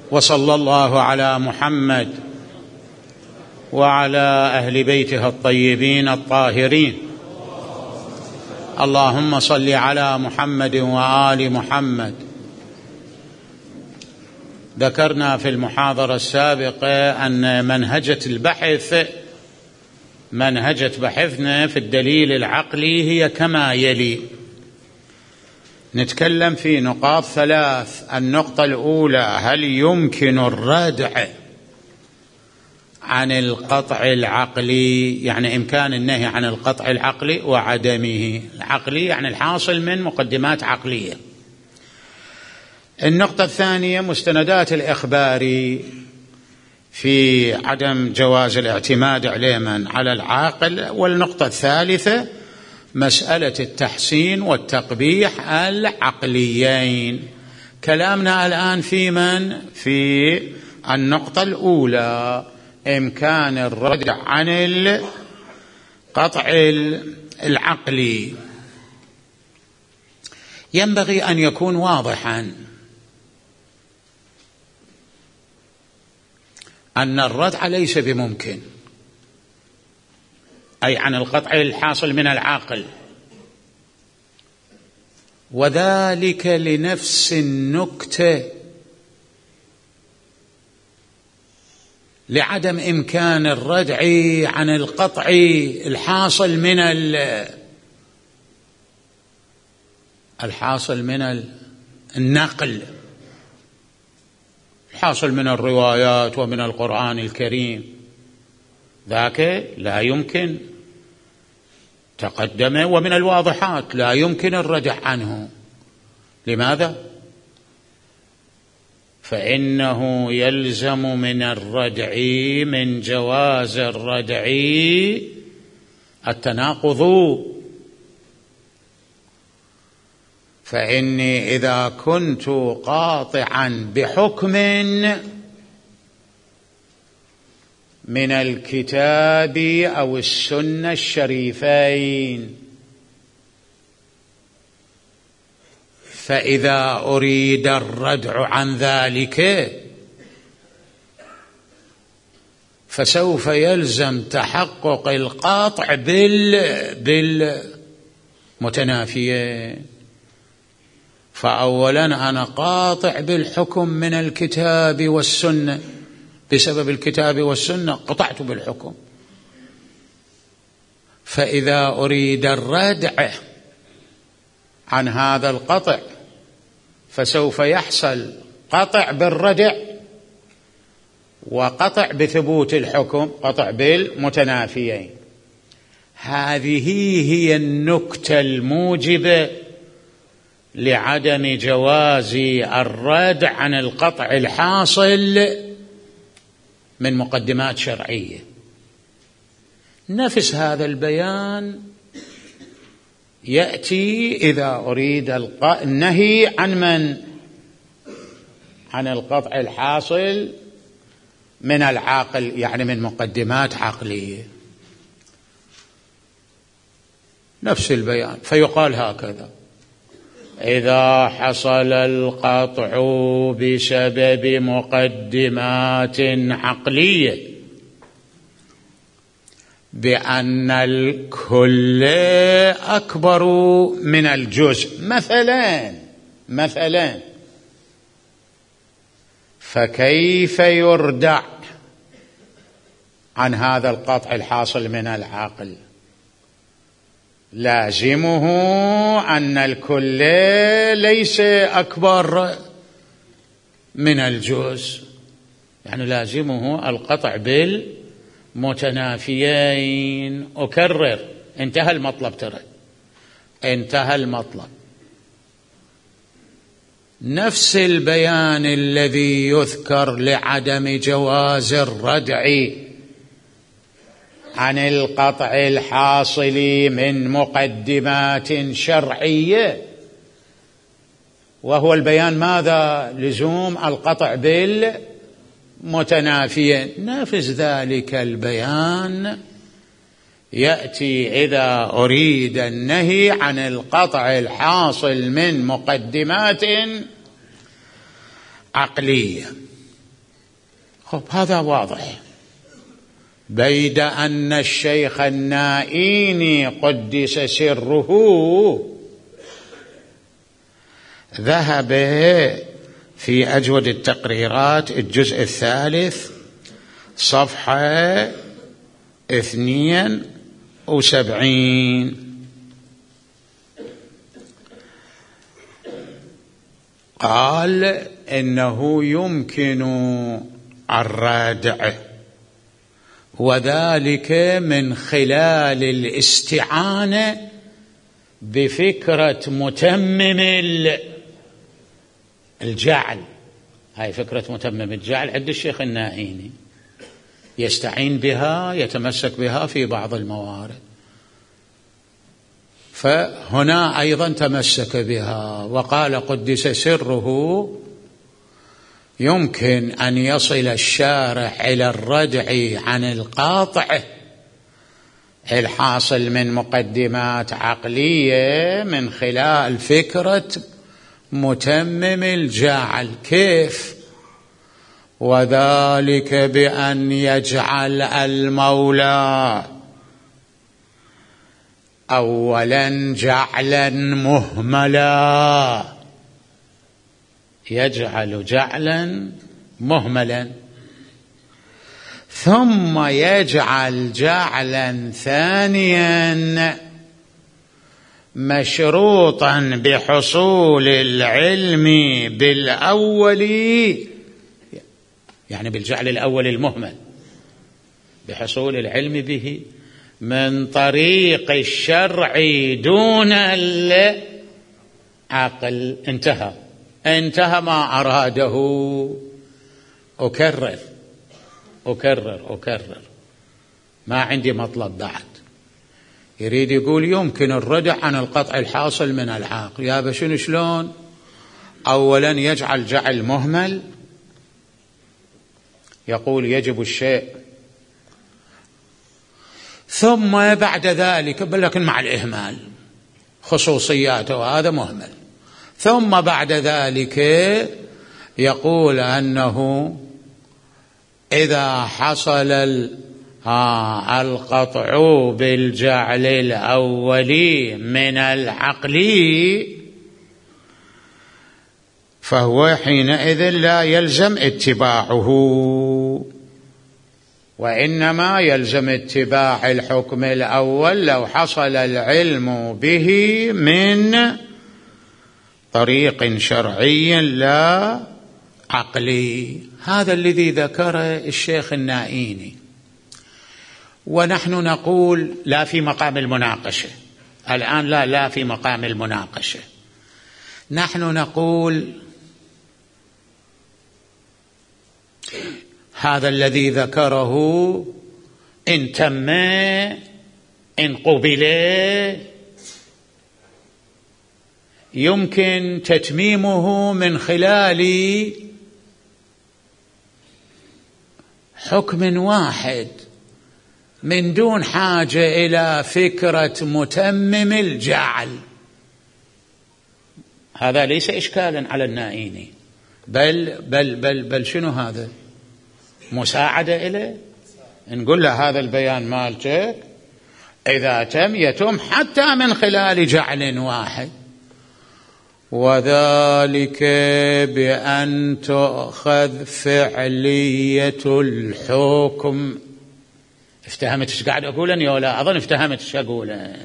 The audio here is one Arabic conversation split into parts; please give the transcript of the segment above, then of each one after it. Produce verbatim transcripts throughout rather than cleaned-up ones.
وصلى الله على محمد وعلى أهل بيته الطيبين الطاهرين. اللهم صل على محمد وآل محمد. ذكرنا في المحاضرة السابقة أن منهجة البحث منهجة بحثنا في الدليل العقلي هي كما يلي. نتكلم في نقاط ثلاث. النقطة الأولى: هل يمكن الردع عن القطع العقلي، يعني إمكان النهي عن القطع العقلي وعدمه. العقلي يعني الحاصل من مقدمات عقلية. النقطة الثانية: مستندات الإخبار في عدم جواز الاعتماد عليها على العاقل. والنقطة الثالثة: مسألة التحسين والتقبيح العقليين. كلامنا الآن في من؟ في النقطة الأولى: إمكان الردع عن القطع العقلي. ينبغي أن يكون واضحا أن الردع ليس بممكن، أي عن القطع الحاصل من العاقل، وذلك لنفس النكتة، لعدم إمكان الردع عن القطع الحاصل من الحاصل من النقل، الحاصل من الروايات ومن القرآن الكريم. ذاك لا يمكن، تقدم، ومن الواضحات لا يمكن الردع عنه. لماذا؟ فإنه يلزم من الردع، من جواز الردع، التناقض. فإني إذا كنت قاطعا بحكم من الكتاب أو السنة الشريفين، فإذا أريد الردع عن ذلك فسوف يلزم تحقق القاطع بال بالمتنافيين. فأولا أنا قاطع بالحكم من الكتاب والسنة، بسبب الكتاب والسنة قطعت بالحكم. فإذا أريد الردع عن هذا القطع فسوف يحصل قطع بالردع وقطع بثبوت الحكم، قطع بالمتنافيين. هذه هي النكتة الموجبة لعدم جواز الردع عن القطع الحاصل من مقدمات شرعية. نفس هذا البيان يأتي إذا أريد النهي عن من؟ عن القطع الحاصل من العاقل، يعني من مقدمات عقلية. نفس البيان. فيقال هكذا: إذا حصل القطع بسبب مقدمات عقلية بأن الكل أكبر من الجزء، مثلا مثلا فكيف يردع عن هذا القطع الحاصل من العقل؟ لازمه أن الكل ليس أكبر من الجزء، يعني لازمه القطع بالمتنافيين. أكرر، انتهى المطلب، ترى انتهى المطلب. نفس البيان الذي يذكر لعدم جواز الردع عن القطع الحاصل من مقدمات شرعية، وهو البيان ماذا؟ لزوم القطع بالمتنافيين. نفس ذلك البيان يأتي إذا أريد النهي عن القطع الحاصل من مقدمات عقلية. خب هذا واضح. بيد أن الشيخ النائيني قدس سره ذهب في أجود التقريرات الجزء الثالث صفحة اثنين وسبعين، قال إنه يمكن الردع، وذلك من خلال الاستعانة بفكرة متمم الجعل. هاي فكرة متمم الجعل عند الشيخ النائيني، يستعين بها، يتمسك بها في بعض الموارد، فهنا أيضا تمسك بها. وقال قدس سره يمكن أن يصل الشارع إلى الردع عن القاطع الحاصل من مقدمات عقلية من خلال فكرة متمم الجعل. كيف؟ وذلك بأن يجعل المولى أولا جعلا مهملا، يجعل جعلا مهملا، ثم يجعل جعلا ثانيا مشروطا بحصول العلم بالأول، يعني بالجعل الأول المهمل، بحصول العلم به من طريق الشرع دون العقل. انتهى انتهى ما أراده. أكرر أكرر أكرر ما عندي مطلب بعد. يريد يقول يمكن الردع عن القطع الحاصل من العقل. يا بشنو شلون؟ أولا يجعل جعل مهمل، يقول يجب الشيء، ثم بعد ذلك لكن مع الإهمال خصوصياته وهذا مهمل، ثم بعد ذلك يقول أنه إذا حصل القطع بالجعل الأولي من العقل فهو حينئذ لا يلزم اتباعه، وإنما يلزم اتباع الحكم الأول لو حصل العلم به من طريق شرعي لا عقلي. هذا الذي ذكره الشيخ النائيني، ونحن نقول لا في مقام المناقشة الآن، لا لا في مقام المناقشة. نحن نقول هذا الذي ذكره إن تم إن قبل يمكن تتميمه من خلال حكم واحد من دون حاجة إلى فكرة متمم الجعل. هذا ليس إشكالا على النائيني، بل بل بل بل شنو هذا؟ مساعدة إليه. نقول له هذا البيان مالتك إذا تم يتم حتى من خلال جعل واحد، وذلك بأن تؤخذ فعلية الحكم. افتهمت ايش قاعد أقوله يا ولا؟ أظن افتهمت ايش أقوله.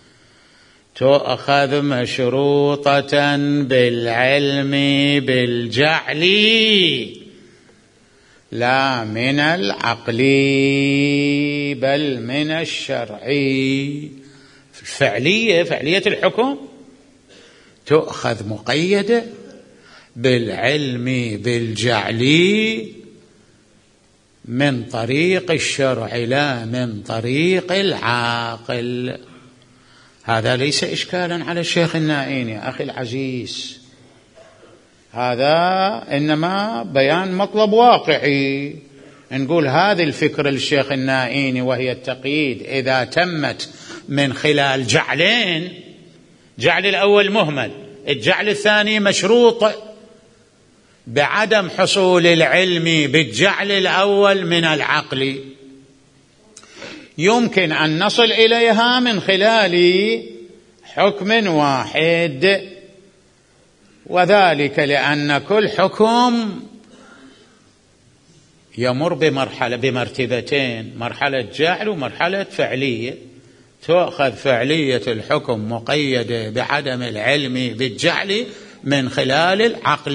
تؤخذ مشروطة بالعلم بالجعل لا من العقل بل من الشرعي. الفعلية فعلية الحكم تؤخذ مقيدة بالعلم بالجعل من طريق الشرع لا من طريق العاقل. هذا ليس إشكالا على الشيخ النائيني أخي العزيز، هذا إنما بيان مطلب واقعي. نقول هذه الفكرة للشيخ النائيني وهي التقييد إذا تمت من خلال جعلين، جعل الأول مهمل، الجعل الثاني مشروط بعدم حصول العلم بالجعل الأول من العقل، يمكن أن نصل إليها من خلال حكم واحد، وذلك لأن كل حكم يمر بمرحلة بمرتبتين، مرحلة جعل ومرحلة فعلية. تؤخذ فعلية الحكم مقيدة بعدم العلم بالجعل من خلال العقل.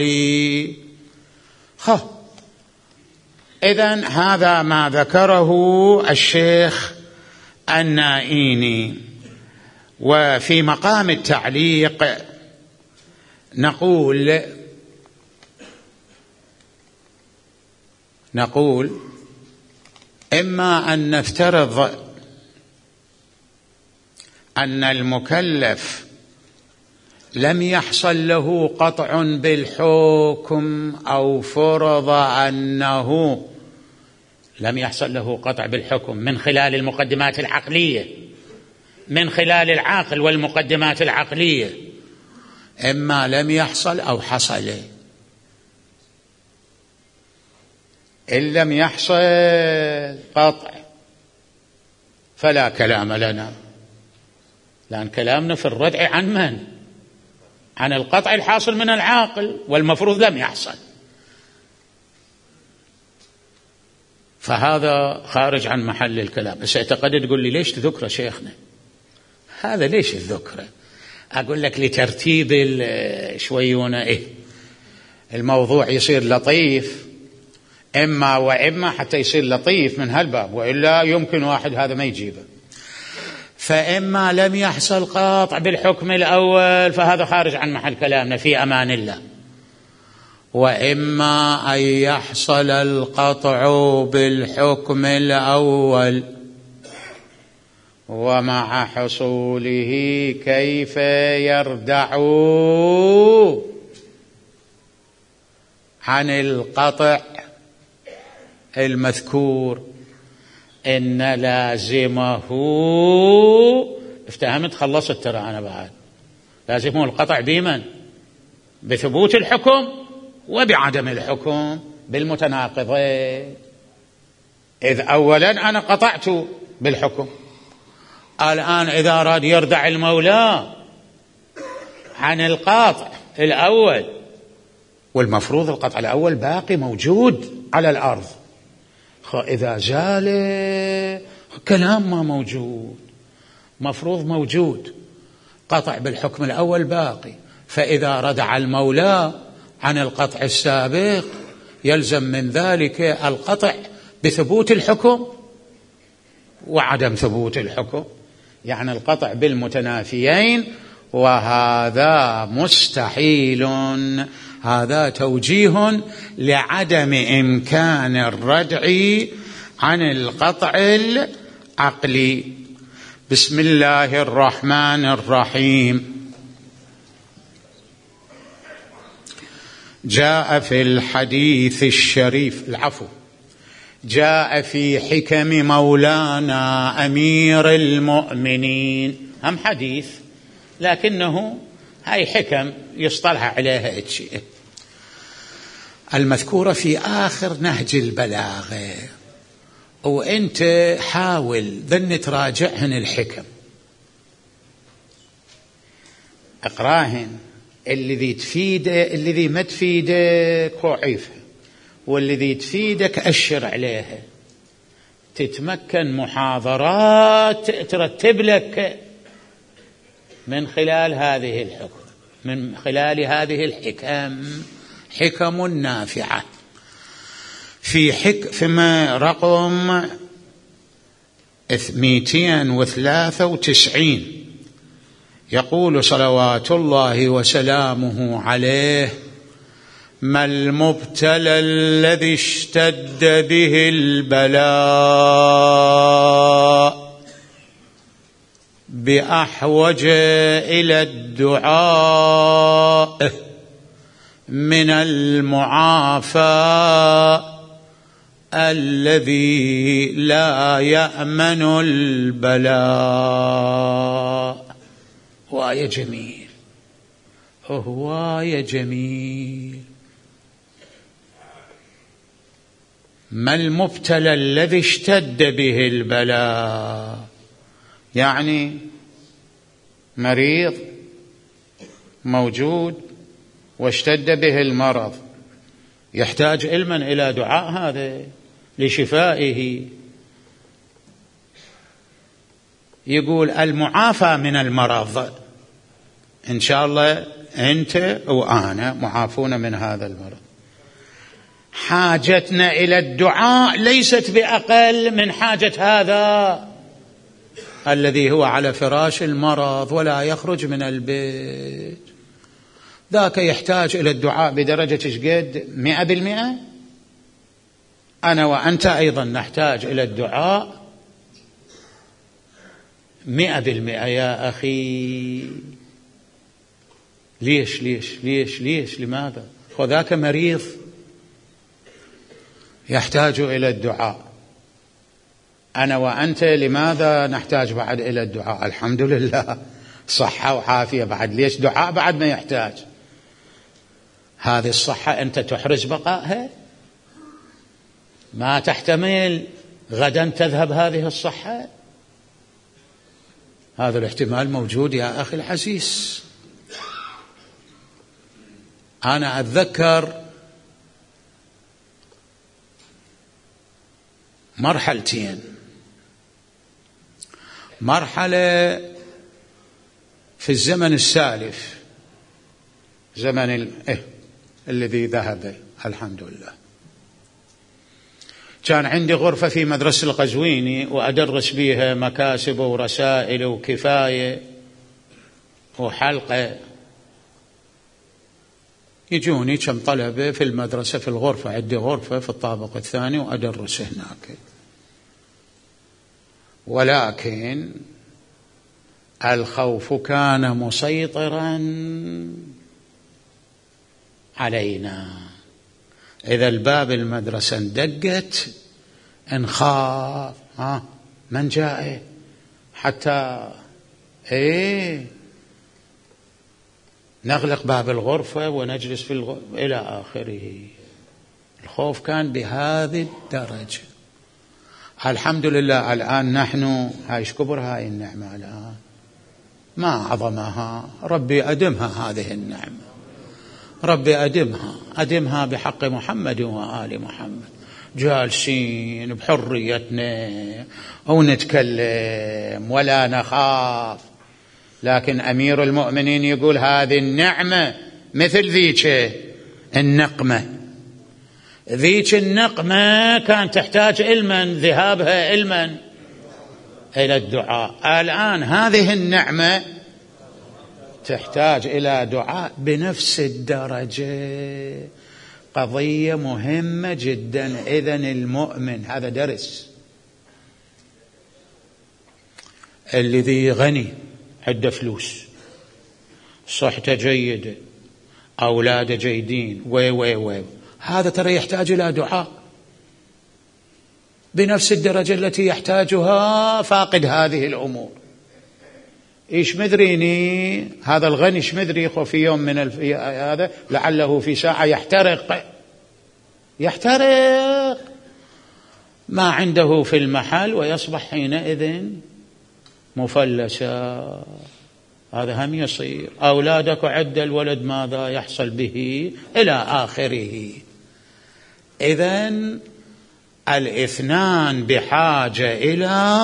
إذن هذا ما ذكره الشيخ النائيني. وفي مقام التعليق نقول نقول إما أن نفترض أن المكلف لم يحصل له قطع بالحكم، أو فرض أنه لم يحصل له قطع بالحكم من خلال المقدمات العقلية، من خلال العقل والمقدمات العقلية. إما لم يحصل أو حصل. إن لم يحصل قطع فلا كلام لنا، لأن كلامنا في الردع عن من؟ عن القطع الحاصل من العاقل، والمفروض لم يحصل، فهذا خارج عن محل الكلام. بس اعتقد تقول لي ليش تذكره شيخنا؟ هذا ليش الذكره؟ أقول لك لترتيب شويونه إيه الموضوع يصير لطيف، إما وإما حتى يصير لطيف من هالباب، وإلا يمكن واحد هذا ما يجيبه. فإما لم يحصل قاطع بالحكم الأول فهذا خارج عن محل كلامنا في أمان الله، وإما أن يحصل القطع بالحكم الأول ومع حصوله كيف يردع عن القطع المذكور. إن لازمه، افتهمت خلصت ترى أنا بعد، لازمه القطع بمن؟ بثبوت الحكم وبعدم الحكم بالمتناقضين. إذ أولا أنا قطعت بالحكم، الآن إذا أراد يردع المولى عن القاطع الأول، والمفروض القطع الأول باقي موجود على الأرض، إذا زال كلام ما موجود، مفروض موجود، قطع بالحكم الأول باقي. فإذا ردع المولى عن القطع السابق يلزم من ذلك القطع بثبوت الحكم وعدم ثبوت الحكم، يعني القطع بالمتنافيين، وهذا مستحيل. هذا توجيه لعدم إمكان الردع عن القطع العقلي. بسم الله الرحمن الرحيم. جاء في الحديث الشريف العفو جاء في حكم مولانا أمير المؤمنين، هم حديث لكنه هاي حكم يصطلح عليها شيء، المذكورة في آخر نهج البلاغة. وأنت حاول ذن تراجعهن الحكم، اقراهن، الذي تفيده الذي ما تفيدك ضعيفها، والذي تفيدك أشر عليها، تتمكن محاضرات ترتب لك من خلال هذه الحكم، من خلال هذه الحكم، حكم نافعة. في حكم رقم مئتين وثلاثة وتسعين يقول صلوات الله وسلامه عليه: ما المبتلى الذي اشتد به البلاء بأحوج إلى الدعاء من المعافى الذي لا يأمن البلاء. هواية جميل، هواية جميل. ما المبتلى الذي اشتد به البلاء؟ يعني مريض موجود واشتد به المرض، يحتاج علما إلى دعاء هذا لشفائه. يقول المعافى من المرض، إن شاء الله أنت وأنا معافون من هذا المرض، حاجتنا إلى الدعاء ليست بأقل من حاجة هذا الذي هو على فراش المرض ولا يخرج من البيت. ذاك يحتاج إلى الدعاء بدرجة شقد مئة بالمئة. أنا وأنت أيضا نحتاج إلى الدعاء مئة بالمئة يا أخي. ليش ليش ليش ليش لماذا؟ وذاك مريض يحتاج إلى الدعاء، أنا وأنت لماذا نحتاج بعد إلى الدعاء؟ الحمد لله صحة وعافية، بعد ليش دعاء بعد ما يحتاج؟ هذه الصحة أنت تحرز بقائها، ما تحتمل غدا تذهب هذه الصحة. هذا الاحتمال موجود يا أخي العزيز. أنا أتذكر مرحلتين، مرحلة في الزمن السالف، زمن ال... إيه الذي ذهب الحمد لله. كان عندي غرفة في مدرسة القزويني وأدرس بها مكاسب ورسائل وكفاية وحلقة. يجوني كم طلبة في المدرسة في الغرفة، عندي غرفة في الطابق الثاني وأدرس هناك. ولكن الخوف كان مسيطرا علينا. إذا الباب المدرسة اندقت نخاف، ها من جاء حتى إيه نغلق باب الغرفة ونجلس في الغرفة إلى آخره. الخوف كان بهذه الدرجة. الحمد لله الآن نحن هايش كبر هاي النعمة، الآن ما أعظمها. ربي أدمها هذه النعمة، ربي أدمها أدمها بحق محمد وآل محمد، جالسين بحريتنا ونتكلم ولا نخاف. لكن أمير المؤمنين يقول هذه النعمة مثل ذيك النقمة، ذيك النقمة كانت تحتاج علما، ذهابها علما إلى الدعاء. الآن هذه النعمة تحتاج إلى دعاء بنفس الدرجة. قضية مهمة جدا. إذن المؤمن، هذا درس، الذي غني عنده فلوس، صحته جيدة، أولاده جيدين، وي وي وي هذا ترى يحتاج إلى دعاء بنفس الدرجة التي يحتاجها فاقد هذه الأمور. إيش مدريني هذا الغني، إيش مدري يخو في يوم من الف... هذا لعله في ساعة يحترق يحترق ما عنده في المحل ويصبح حينئذ مفلسا. هذا هم يصير. أولادك عد الولد ماذا يحصل به إلى آخره. إذن الاثنان بحاجة إلى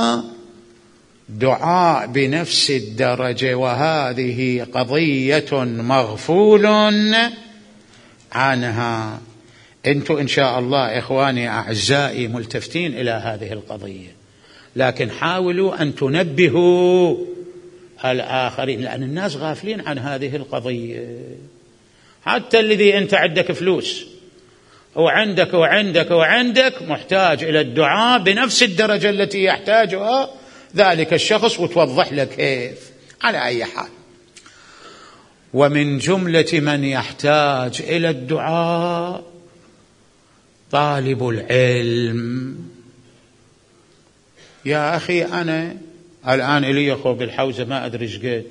دعاء بنفس الدرجة، وهذه قضية مغفول عنها. أنتم إن شاء الله إخواني أعزائي ملتفتين إلى هذه القضية، لكن حاولوا أن تنبهوا الآخرين، لأن الناس غافلين عن هذه القضية. حتى الذي أنت عندك فلوس وعندك وعندك وعندك محتاج إلى الدعاء بنفس الدرجة التي يحتاجها ذلك الشخص، وتوضح لك كيف. على أي حال، ومن جملة من يحتاج إلى الدعاء طالب العلم. يا أخي أنا الآن إلي أخو بالحوزة ما أدري إيش قد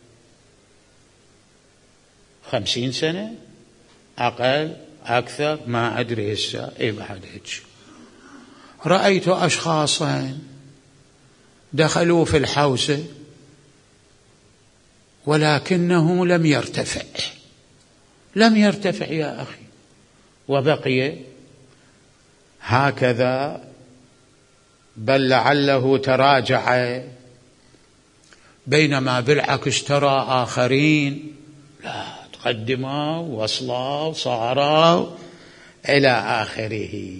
خمسين سنة، أقل أكثر ما أدري هسه. إيه بعد هيك رأيت أشخاصا دخلوا في الحوزة ولكنه لم يرتفع، لم يرتفع يا أخي، وبقي هكذا، بل لعله تراجع، بينما بالعكس ترى آخرين لا تقدموا وصلوا وصاروا إلى آخره.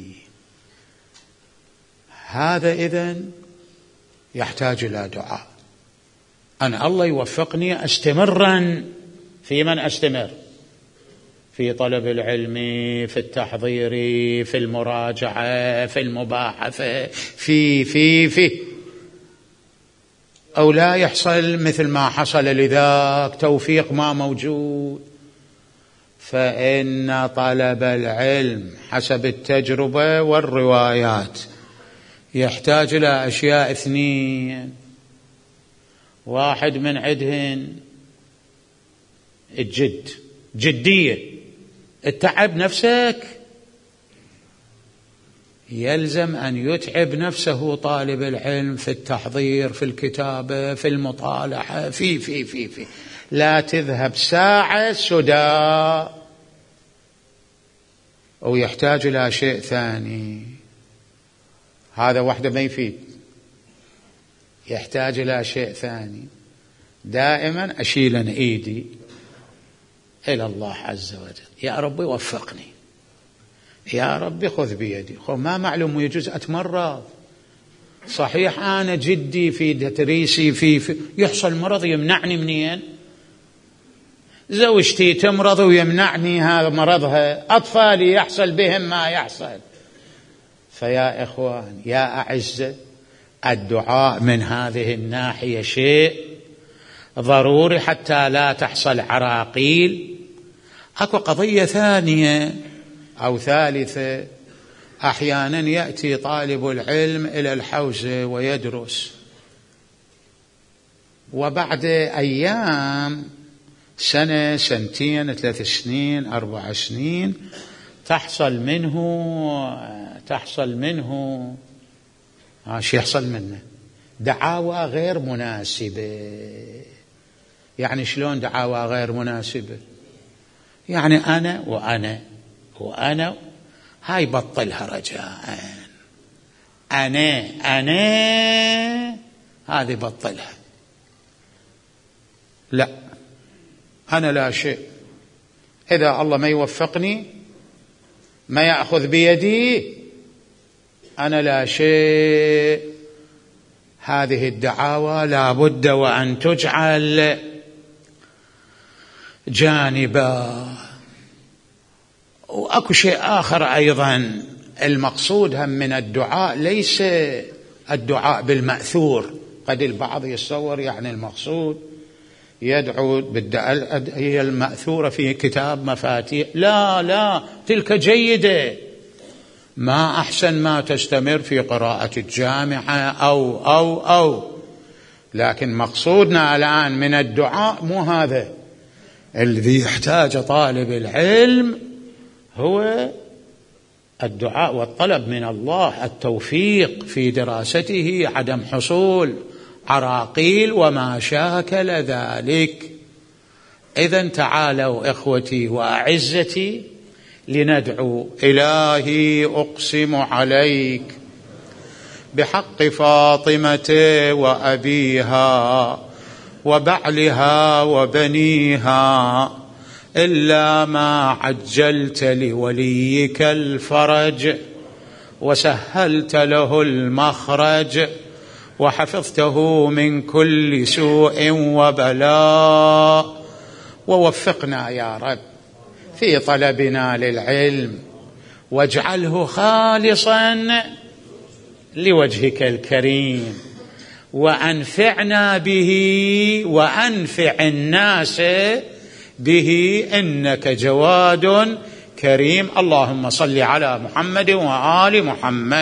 هذا إذن يحتاج إلى دعاء. أنا الله يوفقني أستمرا في من أستمر في طلب العلم، في التحضير، في المراجعة، في المباحثة، في في في أو لا يحصل مثل ما حصل لذاك، توفيق ما موجود. فإن طلب العلم حسب التجربة والروايات يحتاج إلى أشياء اثنين، واحد من عدهن الجد، جدية، التعب نفسك، يلزم أن يتعب نفسه طالب العلم في التحضير، في الكتابة، في المطالعة، في في في في لا تذهب ساعة سدى. أو يحتاج إلى شيء ثاني، هذا وحده ما يفيد، يحتاج إلى شيء ثاني. دائما أشيل إيدي إلى الله عز وجل، يا ربي وفقني، يا ربي خذ بيدي. خو ما معلوم يجوز أتمرض، صحيح أنا جدي في تدريسي في, في يحصل مرض يمنعني منين؟ زوجتي تمرض ويمنعني هذا مرضها، أطفالي يحصل بهم ما يحصل. فيا إخوان يا أعزة، الدعاء من هذه الناحية شيء ضروري حتى لا تحصل عراقيل. أكو قضية ثانية أو ثالثة، أحيانا يأتي طالب العلم إلى الحوزة ويدرس، وبعد أيام، سنة، سنتين، ثلاث سنين، أربع سنين، تحصل منه تحصل منه ايش يحصل منه؟ دعاوى غير مناسبة. يعني شلون دعاوى غير مناسبة؟ يعني أنا وأنا وأنا هاي بطلها رجاء، أنا أنا هذه بطلها، لا أنا لا شيء. إذا الله ما يوفقني، ما يأخذ بيدي، أنا لا شيء. هذه الدعاوى لا بد وأن تجعل جانبا. وأكو شيء آخر أيضا، المقصود هم من الدعاء ليس الدعاء بالمأثور. قد البعض يتصور يعني المقصود يدعو بالدعاء هي المأثورة في كتاب مفاتيح، لا لا، تلك جيدة، ما أحسن ما تستمر في قراءة الجامعة أو أو أو لكن مقصودنا الآن من الدعاء مو هذا. الذي يحتاج طالب العلم هو الدعاء والطلب من الله التوفيق في دراسته، عدم حصول عراقيل وما شاكل ذلك. إذن تعالوا إخوتي وأعزتي لندعو. إلهي أقسم عليك بحق فاطمة وأبيها وبعلها وبنيها، إلا ما عجلت لوليك الفرج وسهلت له المخرج وحفظته من كل سوء وبلاء، ووفقنا يا رب في طلبنا للعلم، واجعله خالصا لوجهك الكريم، وأنفعنا به وأنفع الناس به، إنك جواد كريم. اللهم صل على محمد وآل محمد.